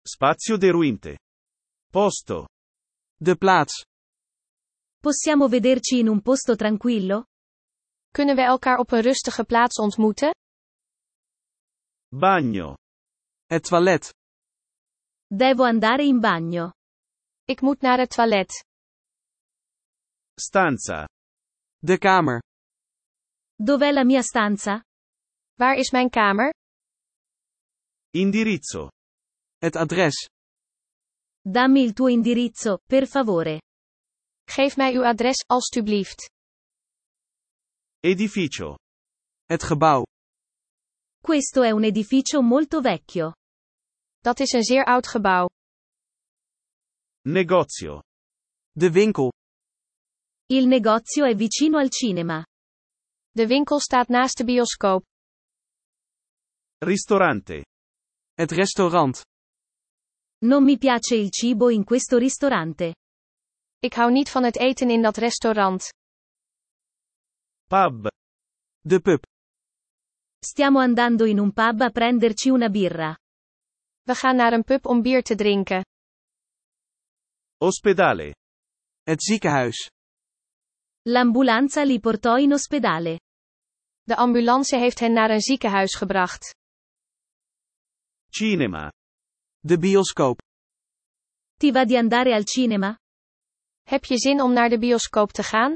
Spazio deruinte. Posto. De plaats. Possiamo vederci in un posto tranquillo? Kunnen we elkaar op een rustige plaats ontmoeten? Bagno. Het toilet. Devo andare in bagno. Ik moet naar het toilet. Stanza. De kamer. Dov'è la mia stanza? Waar is mijn kamer? Indirizzo. Het adres. Dammi il tuo indirizzo, per favore. Geef mij uw adres, alstublieft. Edificio. Het gebouw. Questo è un edificio molto vecchio. Dat is een zeer oud gebouw. Negozio. De winkel. Il negozio è vicino al cinema. De winkel staat naast de bioscoop. Ristorante. Het restaurant. Non mi piace il cibo in questo ristorante. Ik hou niet van het eten in dat restaurant. Pub. De pub. Stiamo andando in un pub a prenderci una birra. We gaan naar een pub om bier te drinken. Ospedale. Het ziekenhuis. L'ambulanza li portò in ospedale. De ambulance heeft hen naar een ziekenhuis gebracht. Cinema. De bioscoop. Ti va di andare al cinema? Heb je zin om naar de bioscoop te gaan?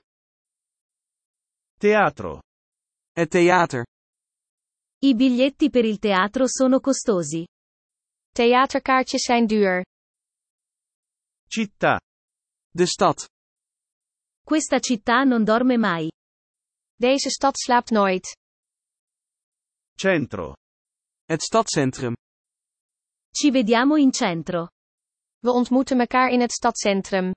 Teatro. Het theater. I biglietti per il teatro sono costosi. Theaterkaartjes zijn duur. Città. De stad. Questa città non dorme mai. Deze stad slaapt nooit. Centro. Het stadscentrum. Ci vediamo in centro. We ontmoeten elkaar in het stadscentrum.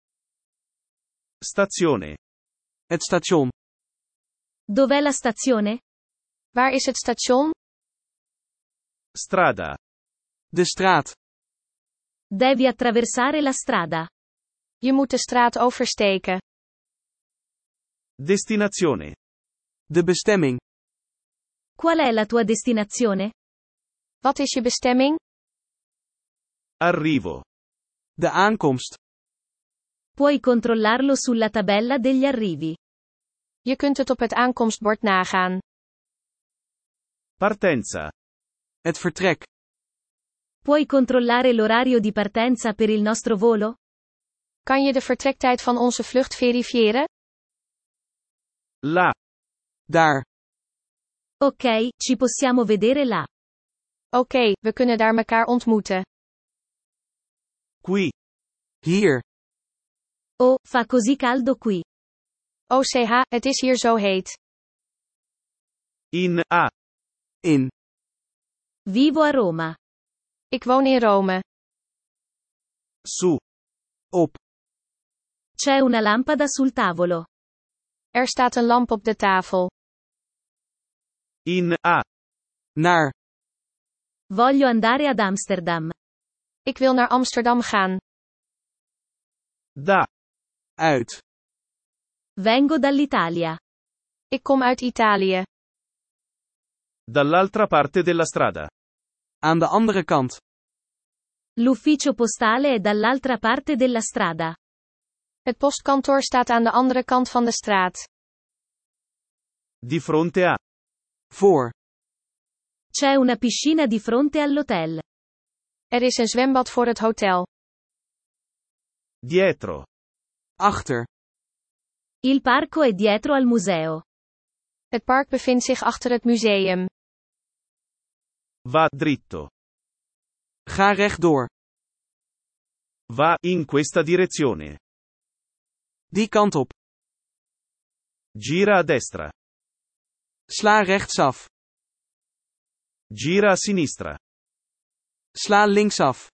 Stazione. Het station. Dov'è la stazione? Waar is het station? Strada. De straat. Devi attraversare la strada. Je moet de straat oversteken. Destinazione. De bestemming. Qual è la tua destinazione? Wat is je bestemming? Arrivo. De aankomst. Puoi controllarlo sulla tabella degli arrivi. Je kunt het op het aankomstbord nagaan. Partenza. Het vertrek. Puoi controllare l'orario di partenza per il nostro volo? Kan je de vertrektijd van onze vlucht verifiëren? Là. Daar. Ok, ci possiamo vedere là. Oké, we kunnen daar elkaar ontmoeten. Qui. Hier. Oh, fa così caldo qui. OCH, het is hier zo heet. In a. In. Vivo a Roma. Ik woon in Rome. Su. Op. C'è una lampada sul tavolo. Er staat een lamp op de tafel. In a. Naar. Voglio andare ad Amsterdam. Ik wil naar Amsterdam gaan. Da. Uit. Vengo dall'Italia. Ik kom uit Italië. Dall'altra parte della strada. Aan de andere kant. L'ufficio postale è dall'altra parte della strada. Het postkantoor staat aan de andere kant van de straat. Di fronte a. Voor. C'è una piscina di fronte all'hotel. Er is een zwembad voor het hotel. Dietro. Achter. Il parco è dietro al museo. Het park bevindt zich achter het museum. Va dritto. Ga rechtdoor. Va in questa direzione. Die kant op. Gira a destra. Sla rechtsaf. Gira a sinistra. Sla linksaf.